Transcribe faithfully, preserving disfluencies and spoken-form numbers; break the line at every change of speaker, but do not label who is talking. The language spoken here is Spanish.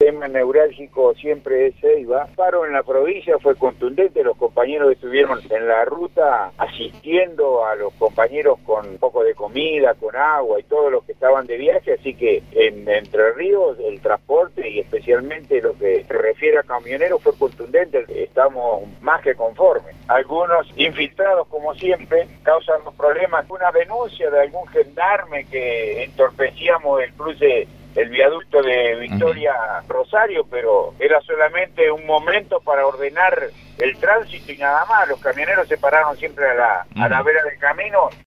tema neurálgico siempre es Ceiba. El paro en la provincia fue contundente, los compañeros estuvieron en la ruta asistiendo a los compañeros con un poco de comida, con agua y todos los que estaban de viaje, así que en Entre Ríos el transporte y especialmente lo que se refiere a camioneros fue contundente, estamos más que conformes. Algunos infiltrados, como siempre, causan los problemas. Una denuncia de algún gendarme que entorpecíamos el cruce, el viaducto de Victoria Rosario, pero era solamente un momento para ordenar el tránsito y nada más. Los camioneros se pararon siempre a la, a la vera del camino.